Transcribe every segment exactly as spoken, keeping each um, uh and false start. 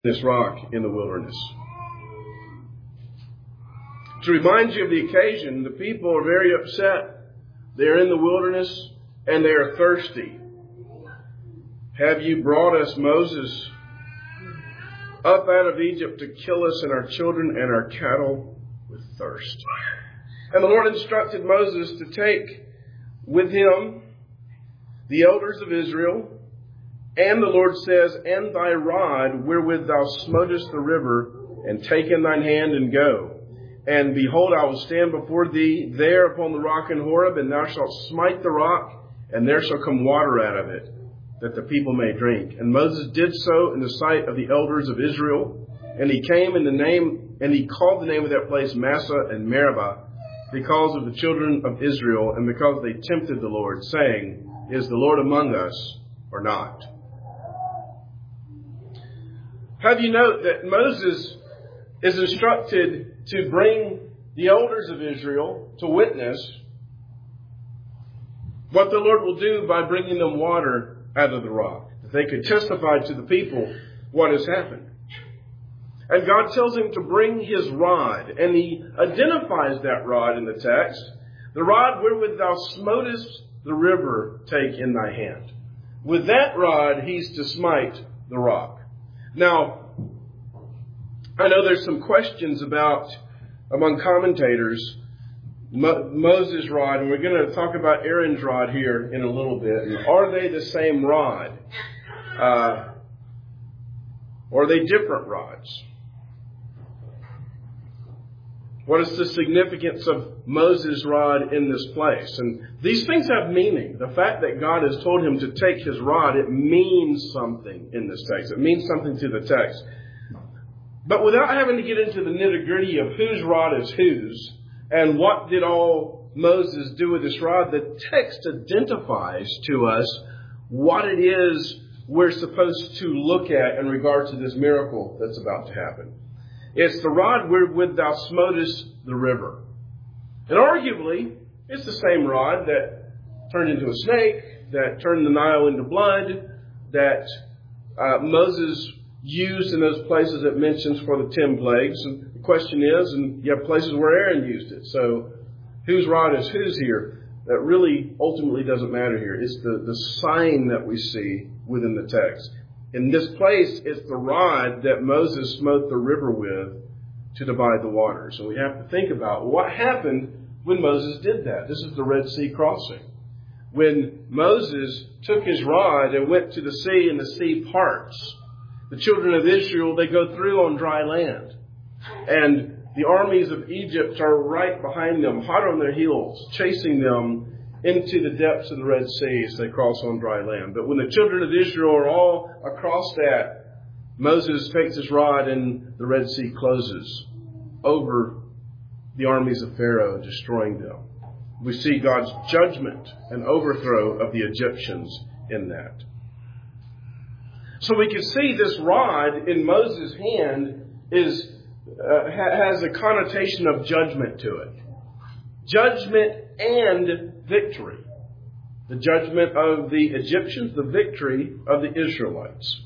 this rock in the wilderness. To remind you of the occasion, the people are very upset. They're in the wilderness and they are thirsty. Have you brought us, Moses, up out of Egypt to kill us and our children and our cattle with thirst? And the Lord instructed Moses to take with him the elders of Israel. And the Lord says, and thy rod wherewith thou smotest the river, and take in thine hand and go. And behold, I will stand before thee there upon the rock in Horeb, and thou shalt smite the rock, and there shall come water out of it, that the people may drink. And Moses did so in the sight of the elders of Israel. And he came in the name, and he called the name of that place Massah and Meribah, because of the children of Israel, and because they tempted the Lord, saying, is the Lord among us or not? Have you note that Moses is instructed to bring the elders of Israel to witness what the Lord will do by bringing them water out of the rock, that they could testify to the people what has happened. And God tells him to bring his rod, and he identifies that rod in the text. The rod wherewith thou smotest the river take in thy hand. With that rod he's to smite the rock. Now, I know there's some questions about, among commentators, Mo- Moses' rod, and we're going to talk about Aaron's rod here in a little bit. And are they the same rod? Uh, or are they different rods? What is the significance of Moses' rod in this place? And these things have meaning. The fact that God has told him to take his rod, it means something in this text. It means something to the text. But without having to get into the nitty-gritty of whose rod is whose, and what did all Moses do with this rod, the text identifies to us what it is we're supposed to look at in regard to this miracle that's about to happen. It's the rod wherewith thou smotest the river. And arguably, it's the same rod that turned into a snake, that turned the Nile into blood, that uh, Moses used in those places it mentions for the ten plagues. And the question is, and you have places where Aaron used it. So whose rod is whose here? That really ultimately doesn't matter here. It's the, the sign that we see within the text. In this place, it's the rod that Moses smote the river with to divide the waters. So we have to think about what happened when Moses did that. This is the Red Sea crossing. When Moses took his rod and went to the sea and the sea parts, the children of Israel, they go through on dry land. And the armies of Egypt are right behind them, hot on their heels, chasing them into the depths of the Red Sea as they cross on dry land. But when the children of Israel are all across that, Moses takes his rod and the Red Sea closes over the armies of Pharaoh, destroying them. We see God's judgment and overthrow of the Egyptians in that. So we can see this rod in Moses' hand is uh, has a connotation of judgment to it. Judgment and victory. The judgment of the Egyptians, the victory of the Israelites.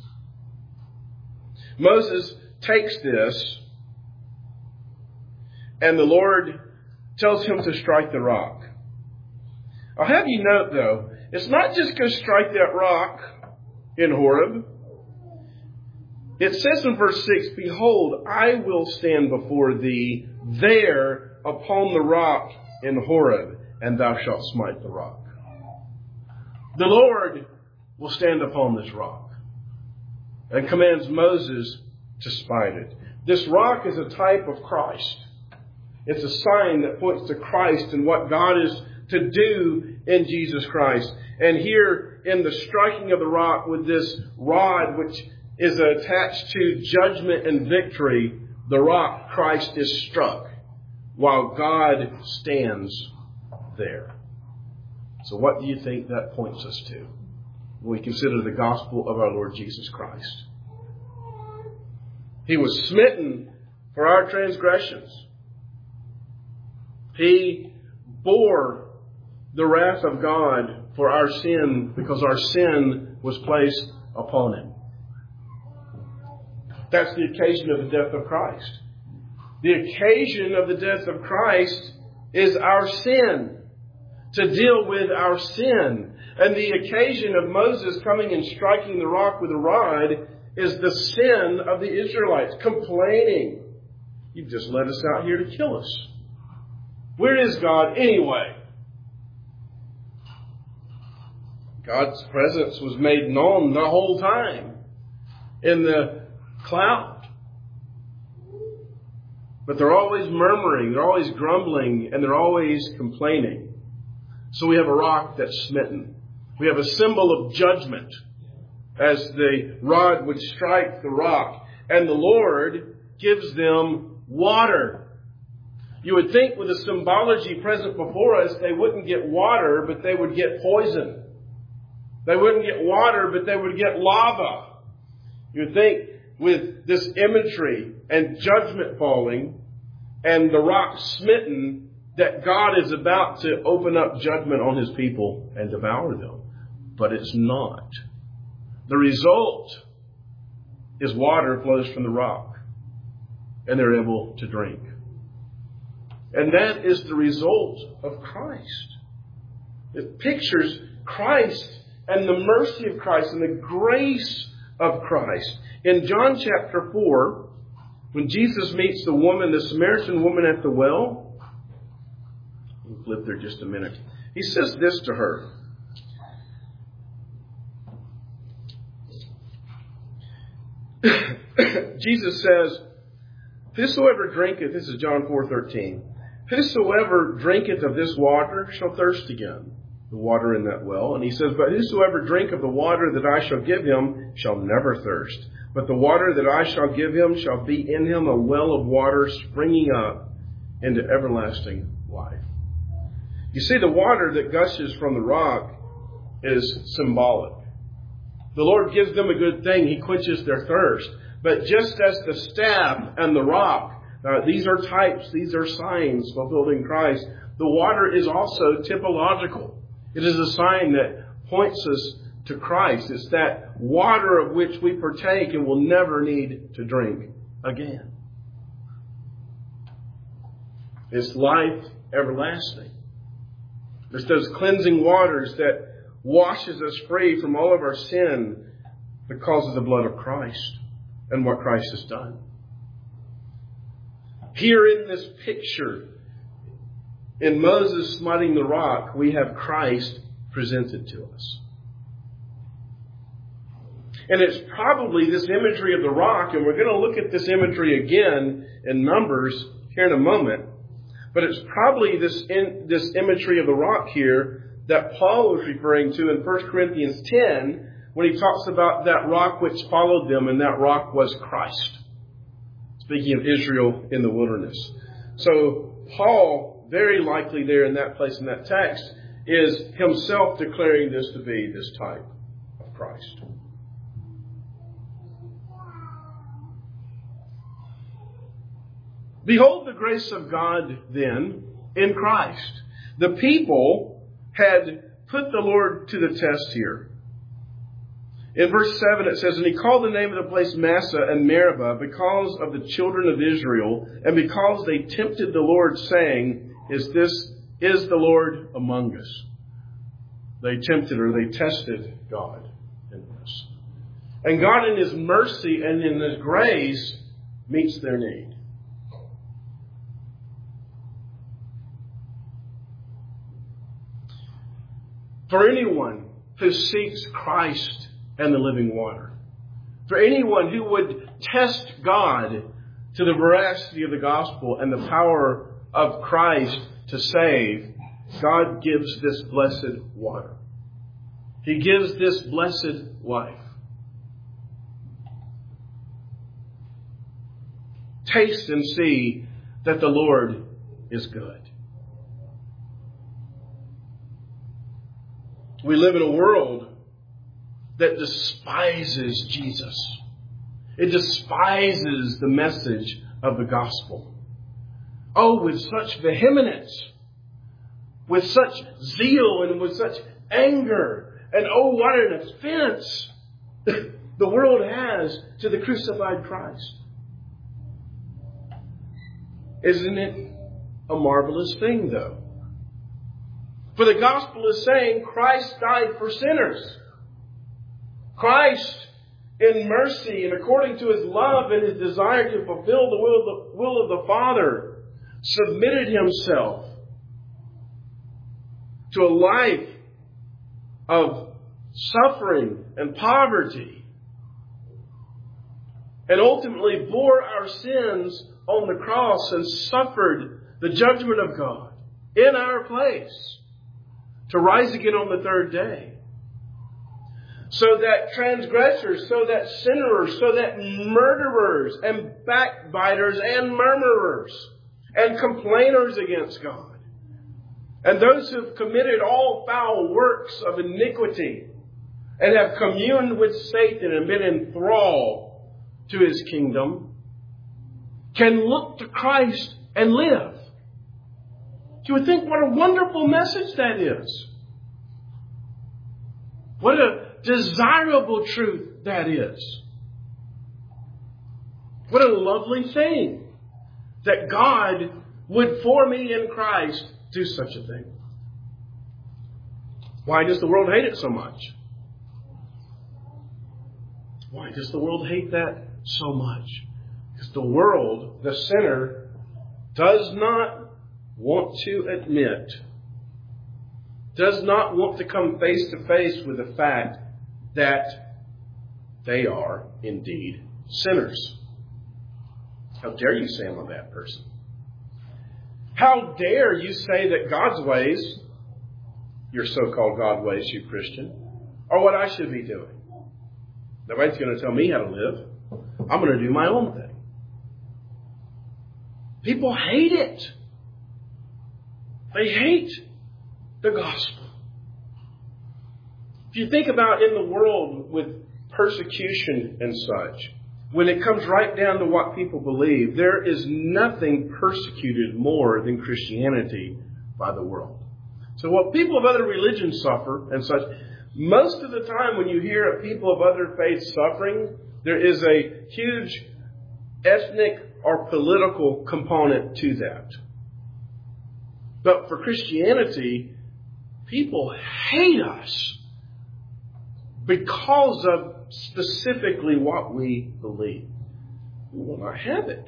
Moses takes this, and the Lord tells him to strike the rock. I'll have you note, though, it's not just go strike that rock in Horeb. It says in verse six, behold, I will stand before thee there upon the rock in Horeb, and thou shalt smite the rock. The Lord will stand upon this rock and commands Moses to smite it. This rock is a type of Christ. It's a sign that points to Christ and what God is to do in Jesus Christ. And here in the striking of the rock with this rod, which is attached to judgment and victory, the rock, Christ, is struck while God stands there. So what do you think that points us to when we consider the gospel of our Lord Jesus Christ? He was smitten for our transgressions. He bore the wrath of God for our sin because our sin was placed upon him. That's the occasion of the death of Christ. The occasion of the death of Christ is our sin, to deal with our sin. And the occasion of Moses coming and striking the rock with a rod is the sin of the Israelites, complaining, "You've just let us out here to kill us. Where is God anyway?" God's presence was made known the whole time in the cloud. But they're always murmuring, they're always grumbling, and they're always complaining. So we have a rock that's smitten. We have a symbol of judgment as the rod would strike the rock. And the Lord gives them water. You would think with the symbology present before us, they wouldn't get water, but they would get poison. They wouldn't get water, but they would get lava. You would think with this imagery and judgment falling and the rock smitten, that God is about to open up judgment on His people and devour them. But it's not. The result is water flows from the rock and they're able to drink. And that is the result of Christ. It pictures Christ and the mercy of Christ and the grace of Christ. In John chapter four, when Jesus meets the woman, the Samaritan woman at the well, we'll flip there just a minute. He says this to her. Jesus says, "Whosoever drinketh," this is John four thirteen, "whosoever drinketh of this water shall thirst again." The water in that well. And he says, "But whosoever drink of the water that I shall give him shall never thirst. But the water that I shall give him shall be in him a well of water springing up into everlasting life." You see, the water that gushes from the rock is symbolic. The Lord gives them a good thing. He quenches their thirst. But just as the staff and the rock, uh, these are types, these are signs fulfilled in Christ, the water is also typological. It is a sign that points us to Christ. It's that water of which we partake and will never need to drink again. It's life everlasting. It's those cleansing waters that washes us free from all of our sin because of the blood of Christ and what Christ has done. Here in this picture, in Moses smiting the rock, we have Christ presented to us. And it's probably this imagery of the rock, and we're going to look at this imagery again in Numbers here in a moment, but it's probably this in, this imagery of the rock here that Paul was referring to in First Corinthians ten when he talks about that rock which followed them, and that rock was Christ. Speaking of Israel in the wilderness. So Paul, very likely there in that place in that text, is himself declaring this to be this type of Christ. Behold the grace of God then in Christ. The people had put the Lord to the test here. In verse seven it says, "And he called the name of the place Massah and Meribah because of the children of Israel, and because they tempted the Lord, saying, Is this is the Lord among us?" They tempted or they tested God in this. And God in His mercy and in His grace meets their need. For anyone who seeks Christ and the living water, for anyone who would test God to the veracity of the gospel and the power of Christ to save, God gives this blessed water. He gives this blessed life. Taste and see that the Lord is good. We live in a world that despises Jesus. It despises the message of the gospel. Oh, with such vehemence, with such zeal and with such anger. And oh, what an offense the world has to the crucified Christ. Isn't it a marvelous thing, though? For the gospel is saying Christ died for sinners. Christ, in mercy and according to His love and His desire to fulfill the will of the, will of the Father, submitted Himself to a life of suffering and poverty, and ultimately bore our sins on the cross and suffered the judgment of God in our place to rise again on the third day. So that transgressors, so that sinners, so that murderers and backbiters and murmurers and complainers against God, and those who have committed all foul works of iniquity and have communed with Satan and been enthralled to his kingdom, can look to Christ and live. You would think what a wonderful message that is. What a desirable truth that is. What a lovely thing that God would, for me in Christ, do such a thing. Why does the world hate it so much? Why does the world hate that so much? Because the world, the sinner, does not want to admit, does not want to come face to face with the fact that they are indeed sinners. How dare you say I'm a bad person? How dare you say that God's ways, your so-called God ways, you Christian, are what I should be doing? Nobody's going to tell me how to live. I'm going to do my own thing. People hate it. They hate the gospel. If you think about in the world with persecution and such, when it comes right down to what people believe, there is nothing persecuted more than Christianity by the world. So what people of other religions suffer and such, most of the time when you hear of people of other faiths suffering, there is a huge ethnic or political component to that. But for Christianity, people hate us because of specifically what we believe. We will not have it.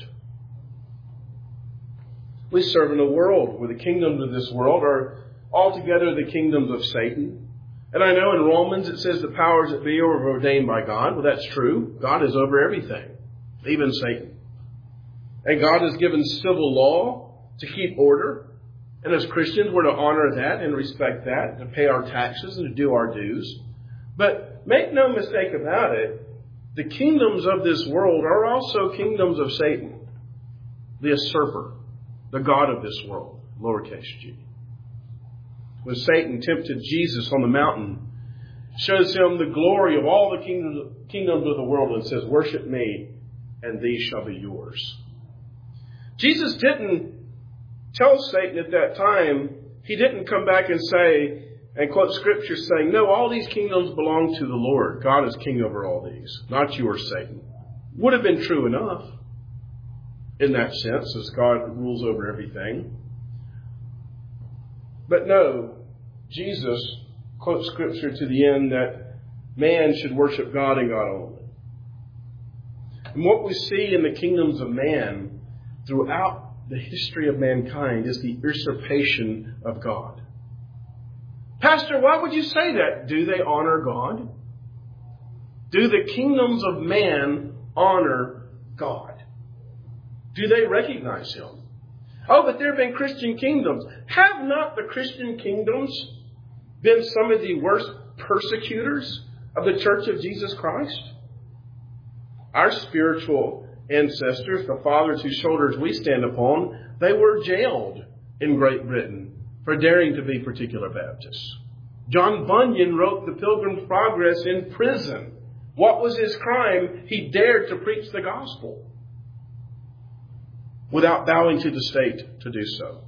We serve in a world where the kingdoms of this world are altogether the kingdoms of Satan. And I know in Romans it says the powers that be are ordained by God. Well, that's true. God is over everything, even Satan. And God has given civil law to keep order. And as Christians, we're to honor that and respect that, to pay our taxes and to do our dues. But make no mistake about it, the kingdoms of this world are also kingdoms of Satan, the usurper, the god of this world, lowercase g. When Satan tempted Jesus on the mountain, shows him the glory of all the kingdoms, kingdoms of the world and says, worship me and these shall be yours. Jesus didn't tell Satan at that time, he didn't come back and say, and quote scripture saying, no, all these kingdoms belong to the Lord. God is king over all these, not yours, Satan. Would have been true enough in that sense, as God rules over everything. But no, Jesus quotes scripture to the end that man should worship God and God only. And what we see in the kingdoms of man throughout the history of mankind is the usurpation of God. Pastor, why would you say that? Do they honor God? Do the kingdoms of man honor God? Do they recognize Him? Oh, but there have been Christian kingdoms. Have not the Christian kingdoms been some of the worst persecutors of the Church of Jesus Christ? Our spiritual ancestors, the fathers whose shoulders we stand upon, they were jailed in Great Britain for daring to be particular Baptists. John Bunyan wrote The Pilgrim's Progress in prison. What was his crime? He dared to preach the gospel without bowing to the state to do so.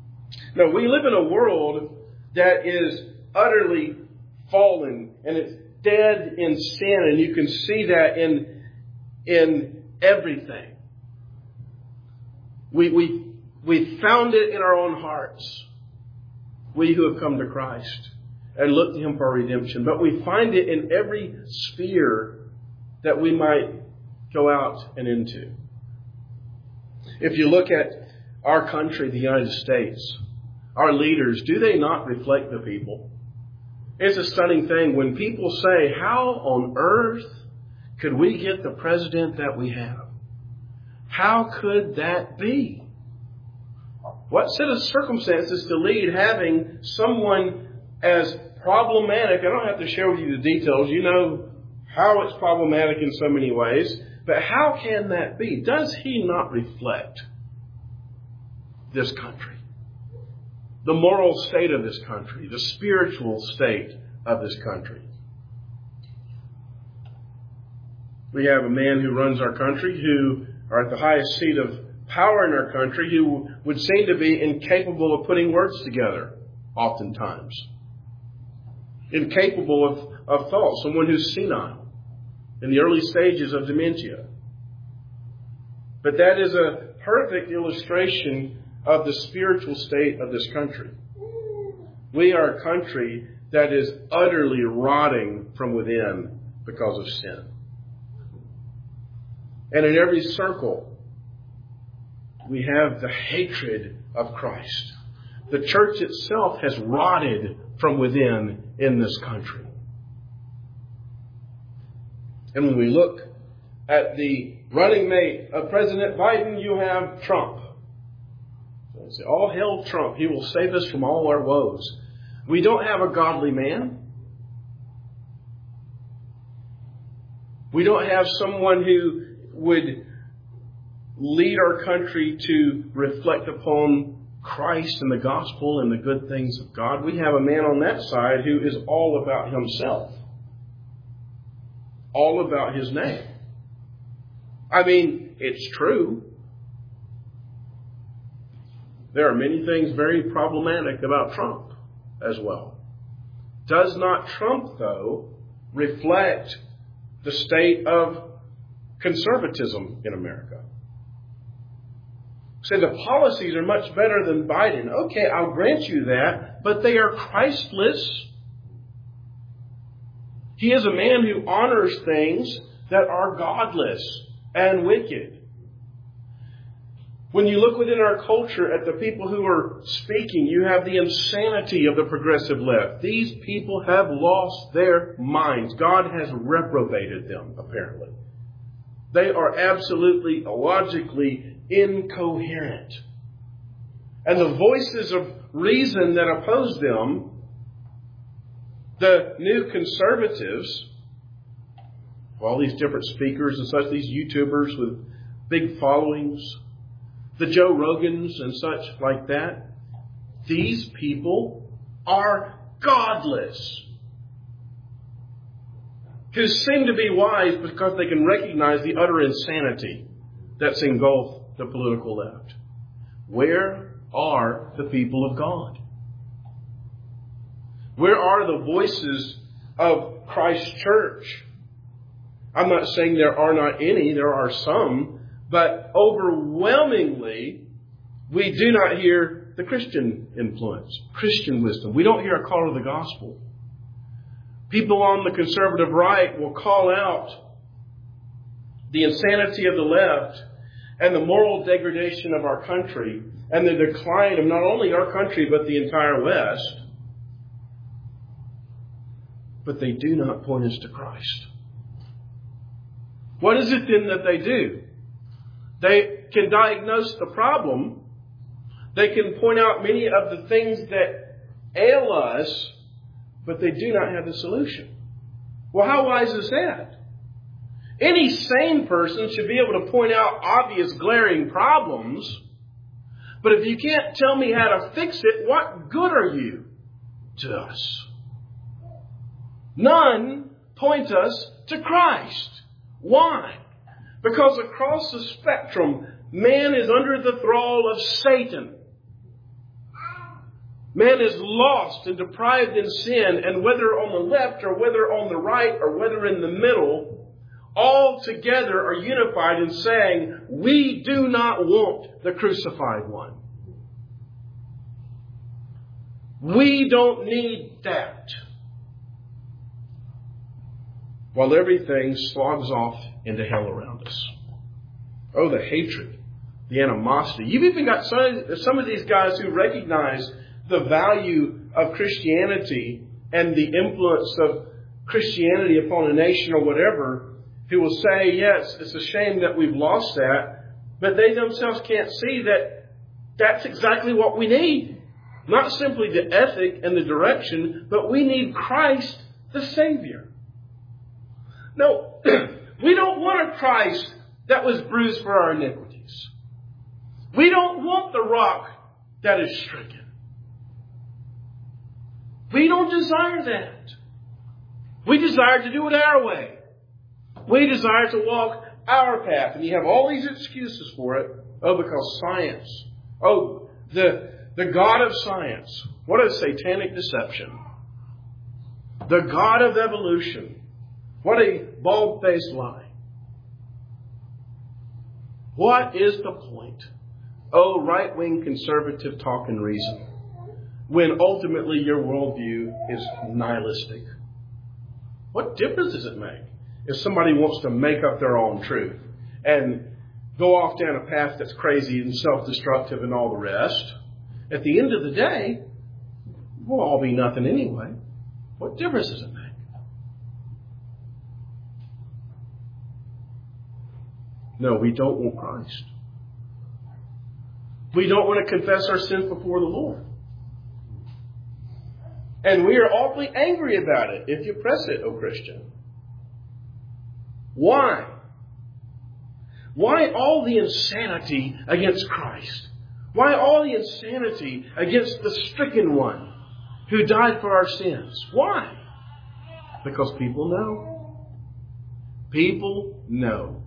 Now, we live in a world that is utterly fallen, and it's dead in sin, and you can see that in, in everything. We, we, we found it in our own hearts. We who have come to Christ and look to Him for redemption. But we find it in every sphere that we might go out and into. If you look at our country, the United States, our leaders, do they not reflect the people? It's a stunning thing when people say, how on earth could we get the president that we have? How could that be? What set of circumstances to lead having someone as problematic? I don't have to share with you the details. You know how it's problematic in so many ways. But how can that be? Does he not reflect this country? The moral state of this country, the spiritual state of this country. We have a man who runs our country, who are at the highest seat of power in our country, who would seem to be incapable of putting words together, oftentimes. Incapable of, of thought. Someone who's senile, in the early stages of dementia. But that is a perfect illustration of the spiritual state of this country. We are a country that is utterly rotting from within because of sin. And in every circle, we have the hatred of Christ. The church itself has rotted from within in this country. And when we look at the running mate of President Biden, you have Trump. Say, all hail Trump. He will save us from all our woes. We don't have a godly man. We don't have someone who would lead our country to reflect upon Christ and the gospel and the good things of God. We have a man on that side who is all about himself. All about his name. I mean, it's true. There are many things very problematic about Trump as well. Does not Trump, though, reflect the state of conservatism in America? Say the policies are much better than Biden. Okay, I'll grant you that, but they are Christless. He is a man who honors things that are godless and wicked. When you look within our culture at the people who are speaking, you have the insanity of the progressive left. These people have lost their minds. God has reprobated them, apparently. They are absolutely, logically incoherent. And the voices of reason that oppose them, the new conservatives, all these different speakers and such, these YouTubers with big followings, the Joe Rogans and such like that, these people are godless. Who seem to be wise because they can recognize the utter insanity that's engulfed the political left. Where are the people of God? Where are the voices of Christ's church? I'm not saying there are not any, there are some, but overwhelmingly, we do not hear the Christian influence, Christian wisdom. We don't hear a call to the gospel. People on the conservative right will call out the insanity of the left and the moral degradation of our country and the decline of not only our country but the entire West. But they do not point us to Christ. What is it then that they do? They can diagnose the problem. They can point out many of the things that ail us, but they do not have the solution. Well, how wise is that? Any sane person should be able to point out obvious glaring problems, but if you can't tell me how to fix it, what good are you to us? None point us to Christ. Why? Because across the spectrum, man is under the thrall of Satan. Man is lost and deprived in sin, and whether on the left or whether on the right or whether in the middle, all together are unified in saying, we do not want the crucified one. We don't need that. While everything slogs off into hell around us. Oh, the hatred, the animosity. You've even got some, some of these guys who recognize the value of Christianity and the influence of Christianity upon a nation or whatever, who will say, yes, it's a shame that we've lost that, but they themselves can't see that that's exactly what we need. Not simply the ethic and the direction, but we need Christ the Savior. No, we don't want a Christ that was bruised for our iniquities. We don't want the rock that is stricken. We don't desire that. We desire to do it our way. We desire to walk our path. And you have all these excuses for it. Oh, because science. Oh, the, the God of science. What a satanic deception. The God of evolution. What a bald-faced lie. What is the point? Oh, right-wing conservative talk and reason. When ultimately your worldview is nihilistic. What difference does it make if somebody wants to make up their own truth and go off down a path that's crazy and self-destructive and all the rest? At the end of the day, we'll all be nothing anyway. What difference does it make? No, we don't want Christ. We don't want to confess our sins before the Lord. And we are awfully angry about it if you press it, O Christian. Why? Why all the insanity against Christ? Why all the insanity against the stricken one who died for our sins? Why? Because people know. People know.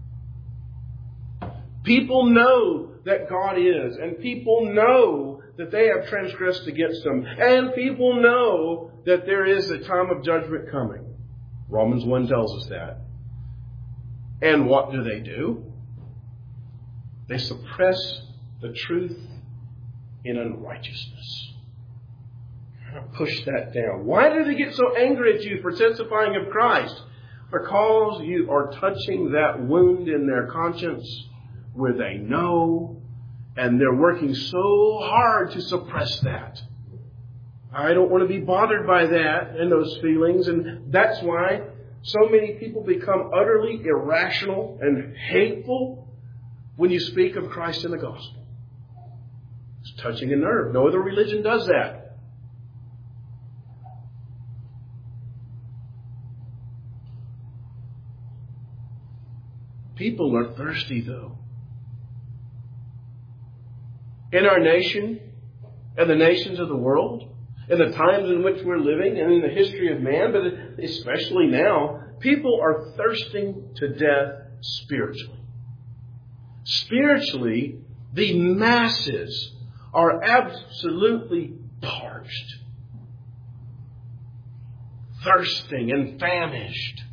People know that God is, and people know that they have transgressed against Him, and people know that there is a time of judgment coming. Romans one tells us that. And what do they do? They suppress the truth in unrighteousness. Push that down. Why do they get so angry at you for testifying of Christ? Because you are touching that wound in their conscience where they know, and they're working so hard to suppress that. I don't want to be bothered by that and those feelings, and that's why so many people become utterly irrational and hateful when you speak of Christ and the gospel. It's touching a nerve. No other religion does that. People are thirsty, though. In our nation and the nations of the world, in the times in which we're living and in the history of man, but especially now, people are thirsting to death spiritually. Spiritually, the masses are absolutely parched, thirsting and famished.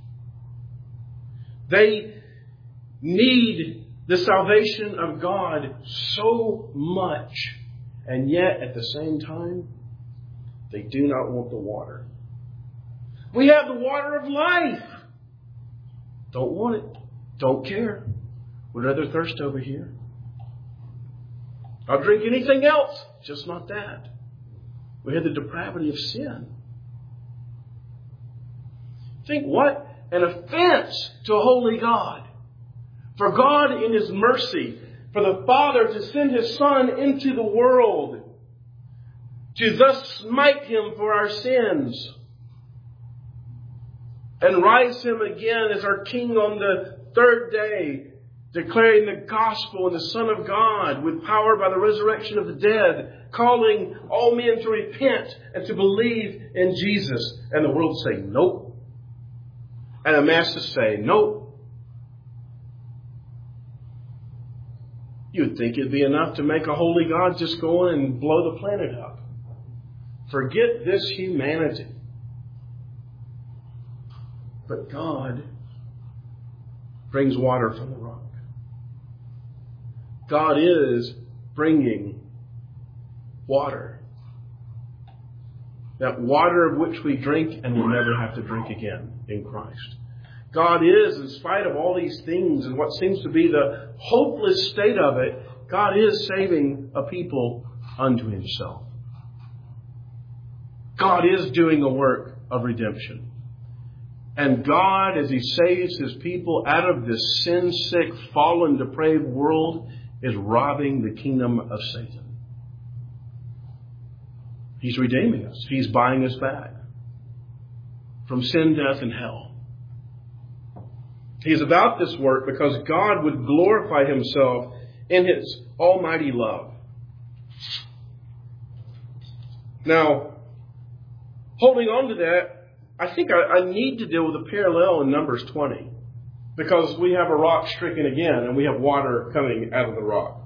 They need the salvation of God so much, and yet at the same time, they do not want the water. We have the water of life. Don't want it. Don't care. Would rather thirst over here. I'll drink anything else, just not that. We have the depravity of sin. Think what an offense to a holy God. For God in His mercy, for the Father to send His Son into the world, to thus smite Him for our sins, and rise Him again as our King on the third day, declaring the gospel and the Son of God with power by the resurrection of the dead, calling all men to repent and to believe in Jesus. And the world say, nope. And the masses say, nope. You'd think it'd be enough to make a holy God just go in and blow the planet up. Forget this humanity. But God brings water from the rock. God is bringing water. That water of which we drink and will never have to drink again in Christ. God is, in spite of all these things and what seems to be the hopeless state of it, God is saving a people unto Himself. God is doing a work of redemption. And God, as He saves His people out of this sin-sick, fallen, depraved world, is robbing the kingdom of Satan. He's redeeming us. He's buying us back from sin, death, and hell. He is about this work because God would glorify Himself in His almighty love. Now, holding on to that, I think I, I need to deal with a parallel in Numbers twenty. Because we have a rock stricken again and we have water coming out of the rock.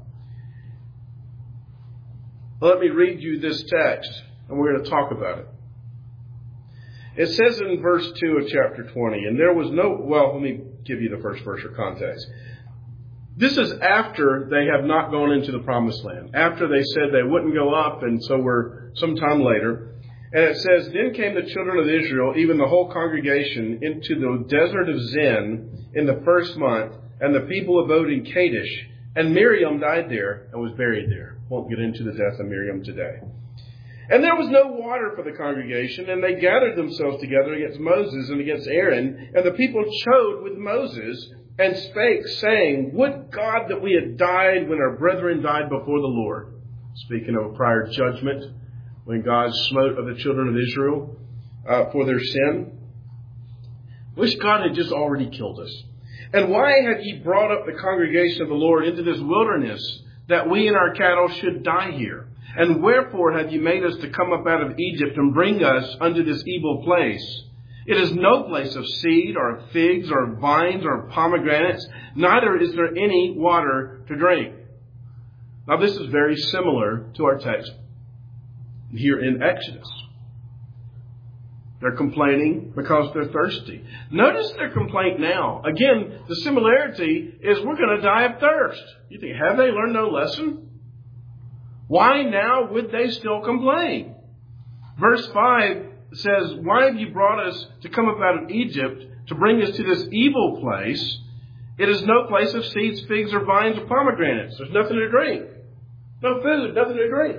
Let me read you this text and we're going to talk about it. It says in verse two of chapter twenty, and there was no, well, let me give you the first verse for context. This is after they have not gone into the promised land. After they said they wouldn't go up, and so we're sometime later. And it says, Then came the children of Israel, even the whole congregation, into the desert of Zin in the first month, and the people abode in Kadesh. And Miriam died there and was buried there. Won't get into the death of Miriam today. And there was no water for the congregation, and they gathered themselves together against Moses and against Aaron. And the people chode with Moses and spake, saying, Would God that we had died when our brethren died before the Lord. Speaking of a prior judgment, when God smote of the children of Israel uh, for their sin. Wish God had just already killed us. And why have ye brought up the congregation of the Lord into this wilderness, that we and our cattle should die here? And wherefore have ye made us to come up out of Egypt and bring us unto this evil place? It is no place of seed, or of figs, or of vines, or of pomegranates, neither is there any water to drink. Now this is very similar to our text here in Exodus. They're complaining because they're thirsty. Notice their complaint now. Again, the similarity is we're going to die of thirst. You think, have they learned no lesson? Why now would they still complain? Verse five says, Why have you brought us to come up out of Egypt to bring us to this evil place? It is no place of seeds, figs, or vines, or pomegranates. There's nothing to drink. No food, nothing to drink.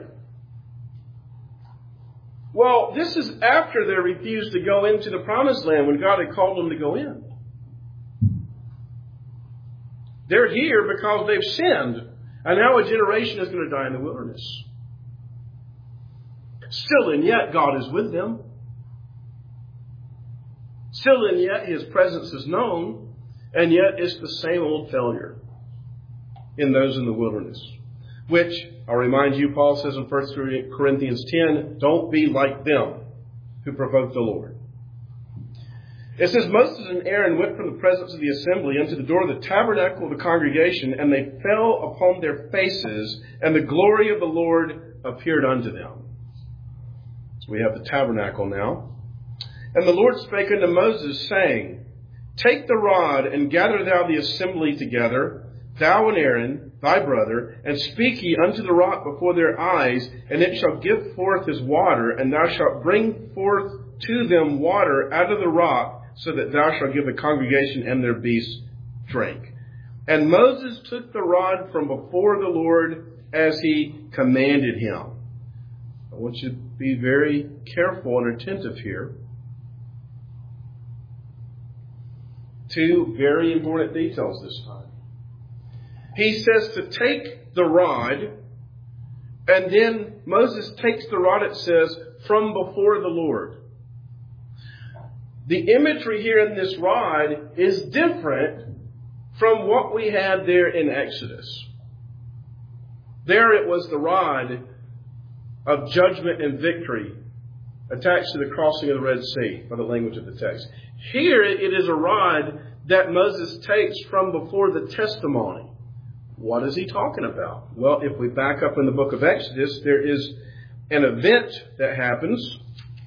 Well, this is after they refused to go into the promised land when God had called them to go in. They're here because they've sinned. And now a generation is going to die in the wilderness. Still and yet, God is with them. Still and yet, His presence is known. And yet, it's the same old failure in those in the wilderness. Which, I'll remind you, Paul says in First Corinthians ten, don't be like them who provoke the Lord. It says, Moses and Aaron went from the presence of the assembly unto the door of the tabernacle of the congregation, and they fell upon their faces, and the glory of the Lord appeared unto them. So we have the tabernacle now. And the Lord spake unto Moses, saying, Take the rod, and gather thou the assembly together, thou and Aaron, thy brother, and speak ye unto the rock before their eyes, and it shall give forth his water, and thou shalt bring forth to them water out of the rock, so that thou shalt give the congregation and their beasts drink. And Moses took the rod from before the Lord as he commanded him. I want you to be very careful and attentive here. Two very important details this time. He says to take the rod, and then Moses takes the rod, it says, from before the Lord. The imagery here in this rod is different from what we had there in Exodus. There it was the rod of judgment and victory attached to the crossing of the Red Sea, by the language of the text. Here it is a rod that Moses takes from before the testimony. What is he talking about? Well, if we back up in the book of Exodus, there is an event that happens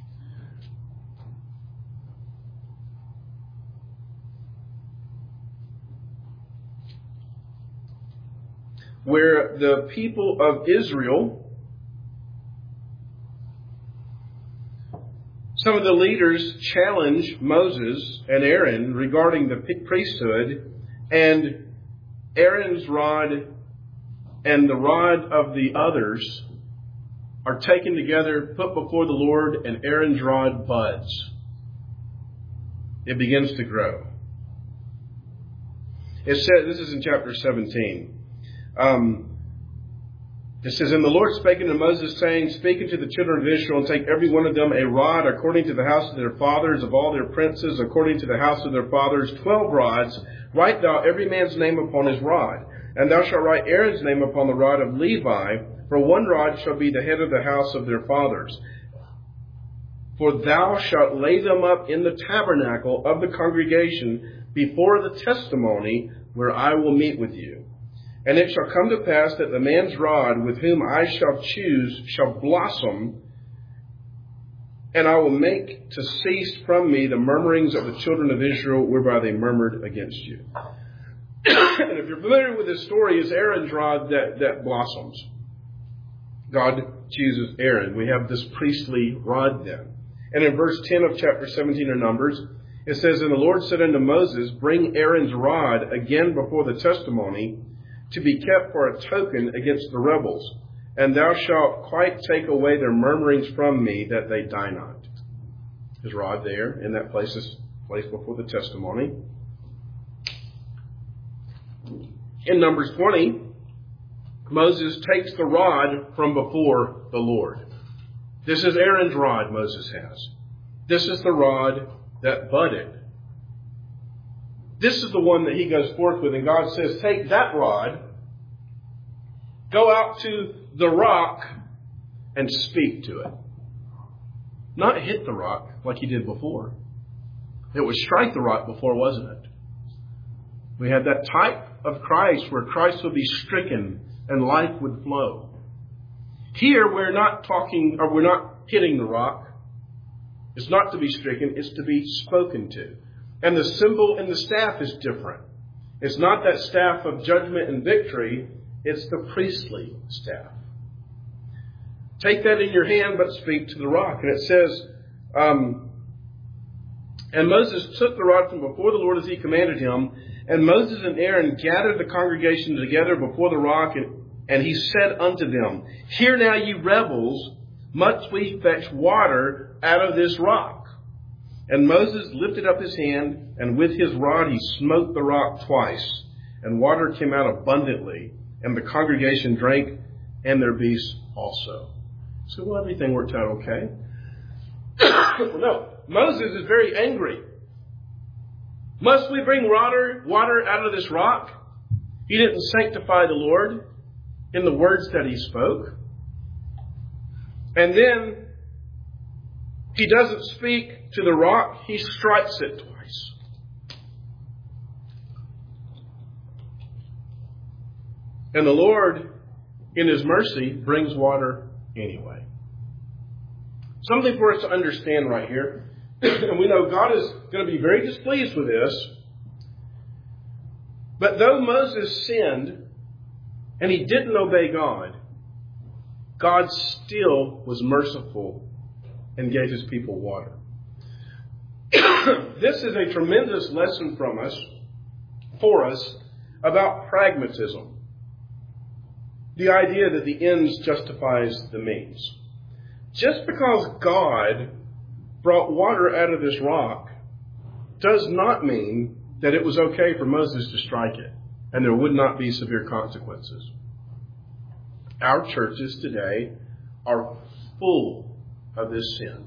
where the people of Israel, some of the leaders challenge Moses and Aaron regarding the priesthood, and Aaron's rod and the rod of the others are taken together, put before the Lord, and Aaron's rod buds. It begins to grow. It says, this is in chapter seventeen. Um, it says, And the Lord spake unto Moses, saying, Speak unto the children of Israel, and take every one of them a rod according to the house of their fathers, of all their princes, according to the house of their fathers, twelve rods. Write thou every man's name upon his rod. And thou shalt write Aaron's name upon the rod of Levi, for one rod shall be the head of the house of their fathers. For thou shalt lay them up in the tabernacle of the congregation before the testimony, where I will meet with you. And it shall come to pass that the man's rod with whom I shall choose shall blossom, and I will make to cease from me the murmurings of the children of Israel whereby they murmured against you. And if you're familiar with this story, it's Aaron's rod that, that blossoms. God chooses Aaron. We have this priestly rod then. And in verse ten of chapter seventeen of Numbers, it says, And the Lord said unto Moses, Bring Aaron's rod again before the testimony, to be kept for a token against the rebels. And thou shalt quite take away their murmurings from me, that they die not. His rod there, in that place is placed before the testimony. In Numbers twenty, Moses takes the rod from before the Lord. This is Aaron's rod Moses has. This is the rod that budded. This is the one that he goes forth with, and God says, take that rod, go out to the rock, and speak to it. Not hit the rock like he did before. It was strike the rock before, wasn't it? We had that type of Christ where Christ would be stricken and life would flow. Here we're not talking, or we're not hitting the rock. It's not to be stricken, it's to be spoken to. And the symbol in the staff is different. It's not that staff of judgment and victory, it's the priestly staff. Take that in your hand, but speak to the rock. And it says, um, And Moses took the rod from before the Lord as he commanded him, and Moses and Aaron gathered the congregation together before the rock, and, and he said unto them, Hear now, ye rebels, must we fetch water out of this rock? And Moses lifted up his hand, and with his rod he smote the rock twice, and water came out abundantly, and the congregation drank, and their beasts also. So, well, everything worked out okay. Well, no, Moses is very angry. Must we bring water, water out of this rock? He didn't sanctify the Lord in the words that he spoke. And then he doesn't speak to the rock, he strikes it twice. And the Lord, in his mercy, brings water anyway. Something for us to understand right here. And we know God is going to be very displeased with this. But though Moses sinned and he didn't obey God, God still was merciful and gave his people water. This is a tremendous lesson from us, for us, about pragmatism. The idea that the ends justifies the means. Just because God brought water out of this rock does not mean that it was okay for Moses to strike it and there would not be severe consequences. Our churches today are full of this sin.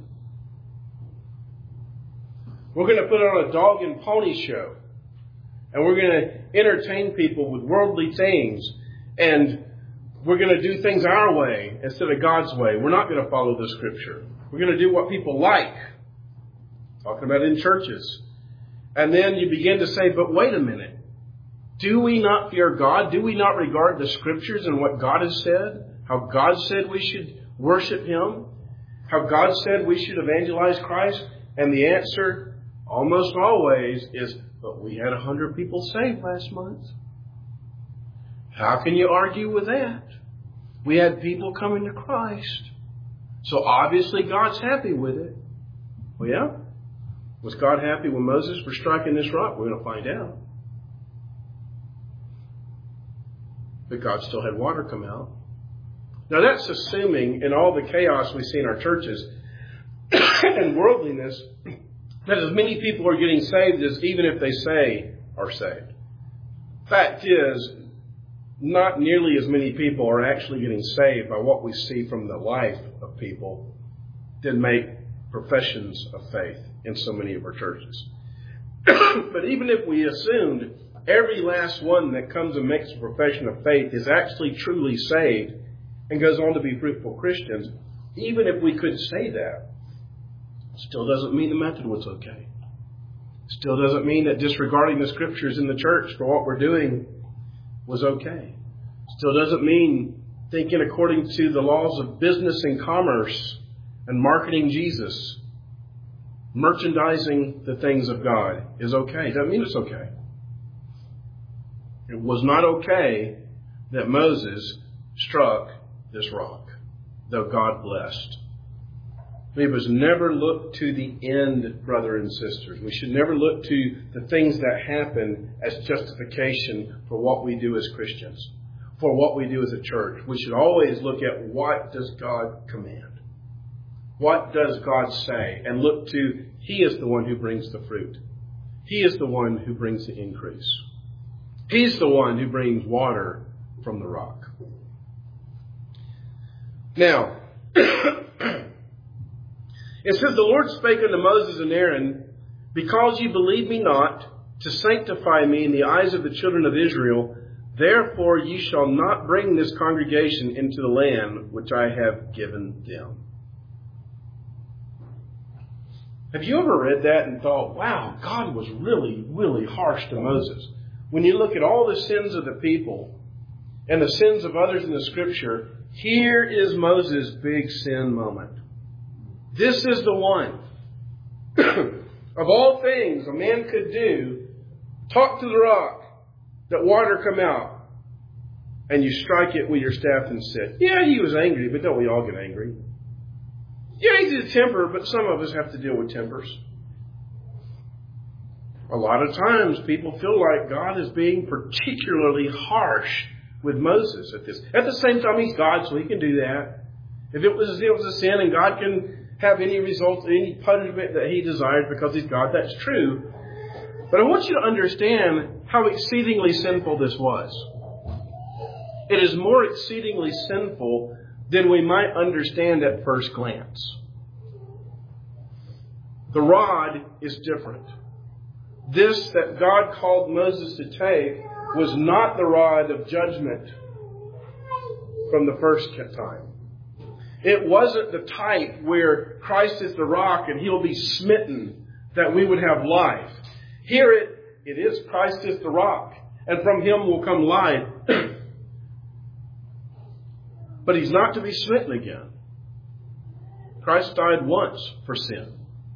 We're going to put on a dog and pony show, and we're going to entertain people with worldly things, and we're going to do things our way instead of God's way. We're not going to follow the Scripture. We're going to do what people like. Talking about in churches. And then you begin to say, but wait a minute. Do we not fear God? Do we not regard the Scriptures and what God has said? How God said we should worship Him, how God said we should evangelize Christ? And the answer, almost always, is, but we had a hundred people saved last month. How can you argue with that? We had people coming to Christ. So obviously God's happy with it. Well, yeah. Was God happy when Moses was striking this rock? We're going to find out. But God still had water come out. Now that's assuming in all the chaos we see in our churches and worldliness that as many people are getting saved as even if they say are saved. Fact is, not nearly as many people are actually getting saved by what we see from the life of people that make professions of faith in so many of our churches. But even if we assumed every last one that comes and makes a profession of faith is actually truly saved and goes on to be fruitful Christians, even if we could say that, still doesn't mean the method was okay. Still doesn't mean that disregarding the Scriptures in the church for what we're doing was okay. Still doesn't mean thinking according to the laws of business and commerce and marketing Jesus, merchandising the things of God is okay. It doesn't mean it's okay. It was not okay that Moses struck this rock, though God blessed. We must never look to the end, brother and sisters. We should never look to the things that happen as justification for what we do as Christians, for what we do as a church. We should always look at what does God command? What does God say? And look to, He is the one who brings the fruit. He is the one who brings the increase. He's the one who brings water from the rock. Now, it says, the Lord spake unto Moses and Aaron, because ye believe me not, to sanctify me in the eyes of the children of Israel, therefore ye shall not bring this congregation into the land which I have given them. Have you ever read that and thought, wow, God was really, really harsh to Moses? When you look at all the sins of the people and the sins of others in the Scripture, here is Moses' big sin moment. This is the one. Of all things a man could do, talk to the rock, that water come out, and you strike it with your staff and sit. Yeah, he was angry, but don't we all get angry? Yeah, he's a temper, but some of us have to deal with tempers. A lot of times people feel like God is being particularly harsh with Moses at this. At the same time, he's God, so he can do that. If it was, if it was a sin and God can have any result, any punishment that he desires because he's God, that's true. But I want you to understand how exceedingly sinful this was. It is more exceedingly sinful than we might understand at first glance. The rod is different. This that God called Moses to take was not the rod of judgment from the first time. It wasn't the type where Christ is the rock and He'll be smitten that we would have life. Here it, it is Christ is the rock and from Him will come life. But He's not to be smitten again. Christ died once for sin.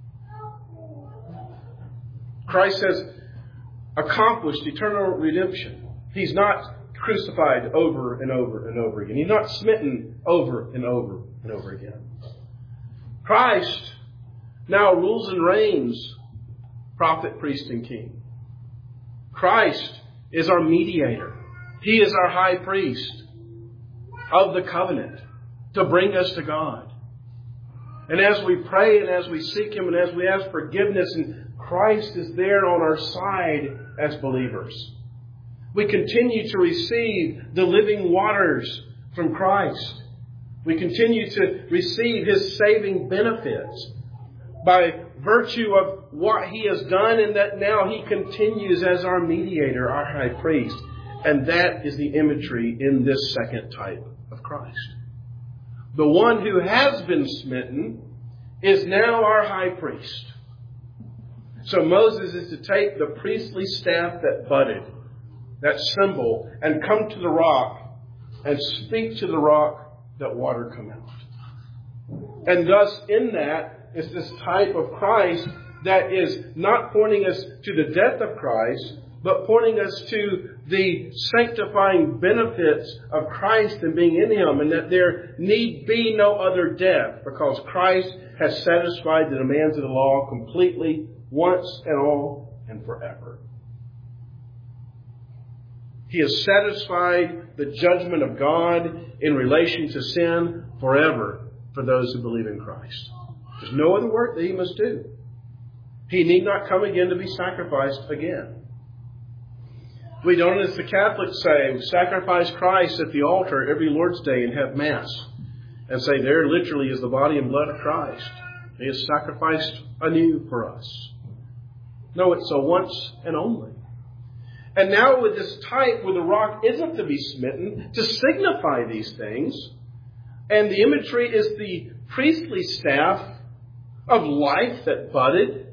Christ has accomplished eternal redemption. He's not crucified over and over and over again. He's not smitten over and over and over again. Christ now rules and reigns, prophet, priest, and king. Christ is our mediator. He is our high priest of the covenant to bring us to God. And as we pray and as we seek Him and as we ask forgiveness, and Christ is there on our side as believers. We continue to receive the living waters from Christ. We continue to receive His saving benefits by virtue of what He has done, and that now He continues as our mediator, our high priest. And that is the imagery in this second type of Christ. The one who has been smitten is now our high priest. So Moses is to take the priestly staff that budded, that symbol, and come to the rock and speak to the rock that water come out. And thus, in that, is this type of Christ that is not pointing us to the death of Christ, but pointing us to the sanctifying benefits of Christ and being in Him, and that there need be no other death, because Christ has satisfied the demands of the law completely, once and all, and forever. He has satisfied the judgment of God in relation to sin forever for those who believe in Christ. There's no other work that He must do. He need not come again to be sacrificed again. We don't, as the Catholics say, sacrifice Christ at the altar every Lord's Day and have Mass, and say there literally is the body and blood of Christ. He is sacrificed anew for us. No, it's a once and only. And now with this type where the rock isn't to be smitten, to signify these things, and the imagery is the priestly staff of life that budded,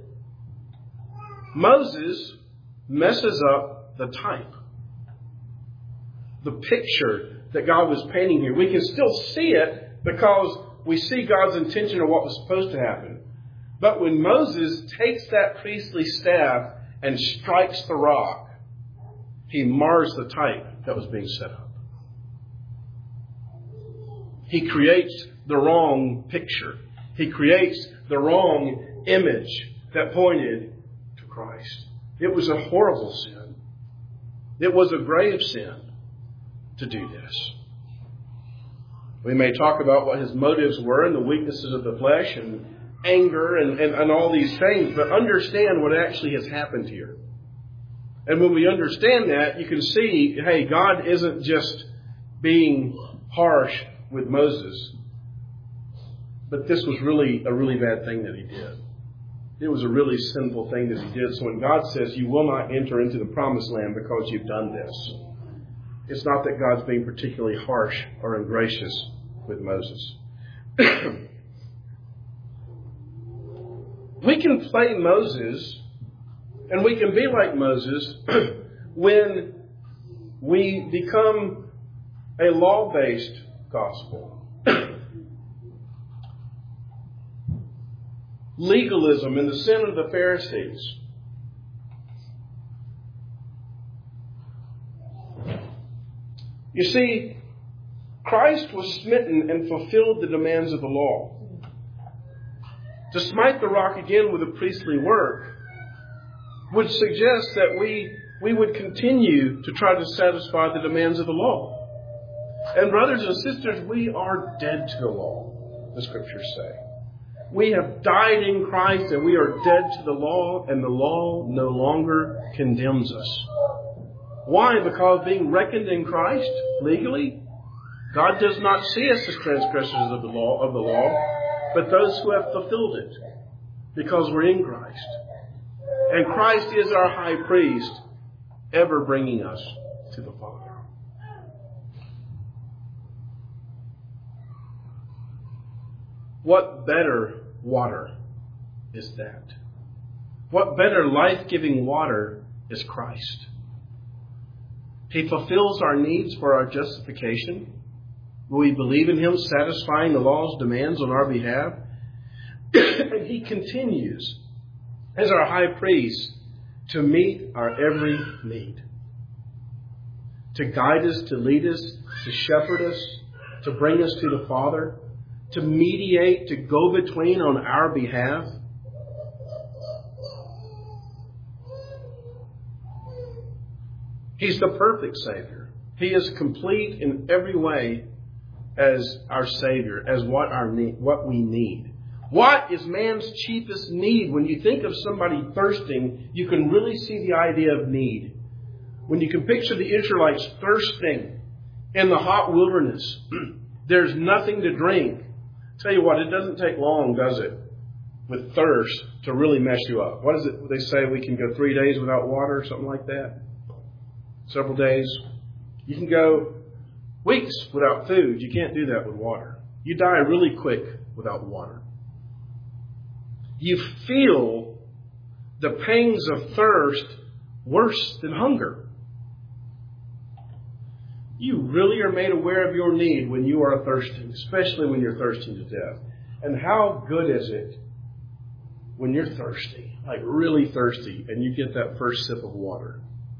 Moses messes up the type. The picture that God was painting here. We can still see it because we see God's intention of what was supposed to happen. But when Moses takes that priestly staff and strikes the rock, he mars the type that was being set up. He creates the wrong picture. He creates the wrong image that pointed to Christ. It was a horrible sin. It was a grave sin to do this. We may talk about what his motives were and the weaknesses of the flesh and anger and, and, and all these things, but understand what actually has happened here. And when we understand that, you can see, hey, God isn't just being harsh with Moses, but this was really a really bad thing that he did. It was a really sinful thing that he did. So when God says you will not enter into the promised land because you've done this, it's not that God's being particularly harsh or ungracious with Moses. We can play Moses, and we can be like Moses when we become a law-based gospel. Legalism and the sin of the Pharisees. You see, Christ was smitten and fulfilled the demands of the law. To smite the rock again with a priestly work would suggest that we, we would continue to try to satisfy the demands of the law. And brothers and sisters, we are dead to the law, the Scriptures say. We have died in Christ and we are dead to the law, and the law no longer condemns us. Why? Because being reckoned in Christ legally, God does not see us as transgressors of the law, of the law, but those who have fulfilled it, because we're in Christ. And Christ is our high priest, ever bringing us to the Father. What better water is that? What better life-giving water is Christ? He fulfills our needs for our justification. We believe in Him satisfying the law's demands on our behalf. And He continues as our high priest to meet our every need. To guide us, to lead us, to shepherd us, to bring us to the Father, to mediate, to go between on our behalf. He's the perfect Savior. He is complete in every way as our Savior, as what our need, what we need. What is man's chiefest need? When you think of somebody thirsting, you can really see the idea of need. When you can picture the Israelites thirsting in the hot wilderness, there's nothing to drink. Tell you what, it doesn't take long, does it, with thirst to really mess you up. What is it they say? We can go three days without water or something like that? Several days. You can go weeks without food. You can't do that with water. You die really quick without water. You feel the pangs of thirst worse than hunger. You really are made aware of your need when you are thirsting, especially when you're thirsting to death. And how good is it when you're thirsty, like really thirsty, and you get that first sip of water?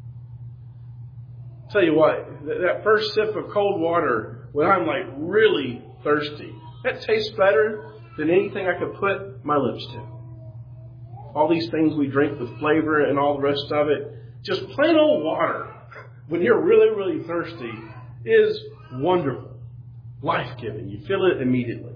Tell you what, that first sip of cold water, when I'm like really thirsty, that tastes better than anything I could put my lips to. All these things we drink with flavor and all the rest of it, just plain old water, when you're really, really thirsty, is wonderful, life-giving. You feel it immediately.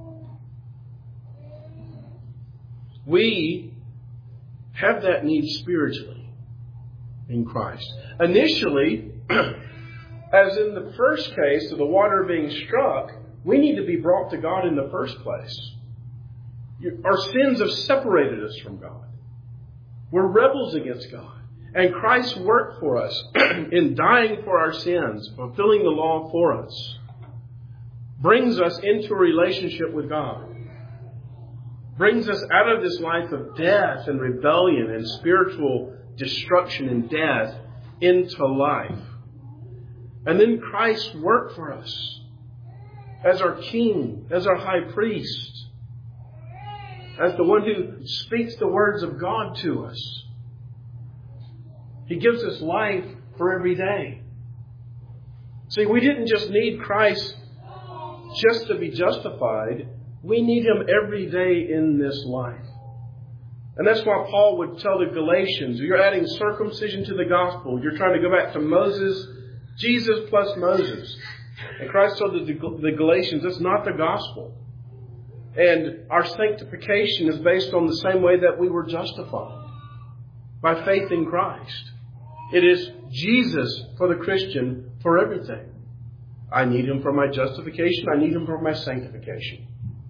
We have that need spiritually in Christ. Initially, as in the first case of the water being struck, we need to be brought to God in the first place. Our sins have separated us from God. We're rebels against God. And Christ's work for us in dying for our sins, fulfilling the law for us, brings us into a relationship with God. Brings us out of this life of death and rebellion and spiritual destruction and death into life. And then Christ's work for us as our King, as our High Priest, as the one who speaks the words of God to us. He gives us life for every day. See, we didn't just need Christ just to be justified. We need Him every day in this life. And that's why Paul would tell the Galatians, you're adding circumcision to the gospel. You're trying to go back to Moses, Jesus plus Moses. And Christ told the Galatians, that's not the gospel. And our sanctification is based on the same way that we were justified, by faith in Christ. It is Jesus for the Christian for everything. I need Him for my justification. I need Him for my sanctification.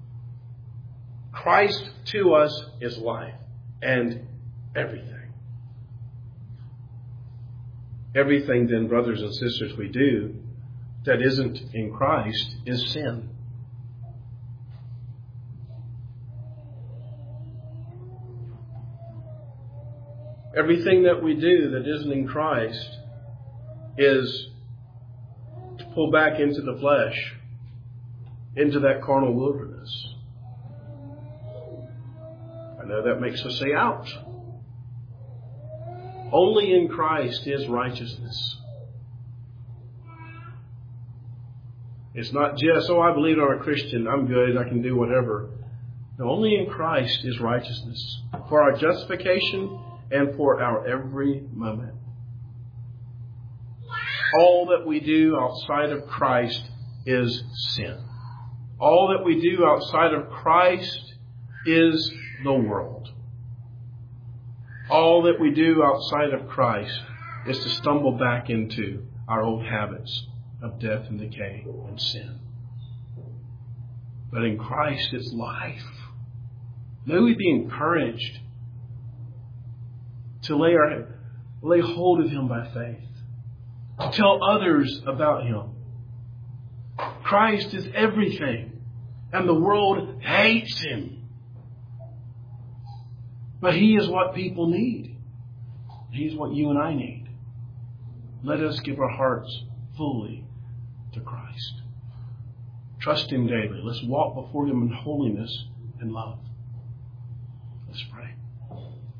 Christ to us is life and everything. Everything then, brothers and sisters, we do that isn't in Christ is sin. Everything that we do that isn't in Christ is to pull back into the flesh, into that carnal wilderness. I know that makes us say, ouch. Only in Christ is righteousness. It's not just, oh, I believe I'm a Christian, I'm good, I can do whatever. No, only in Christ is righteousness. For our justification and for our every moment. All that we do outside of Christ is sin. All that we do outside of Christ is the world. All that we do outside of Christ is to stumble back into our old habits of death and decay and sin. But in Christ it's life. May we be encouraged to lay our lay hold of Him by faith, to tell others about Him. Christ is everything, and the world hates Him. But He is what people need. He's what you and I need. Let us give our hearts fully to Christ. Trust Him daily. Let's walk before Him in holiness and love.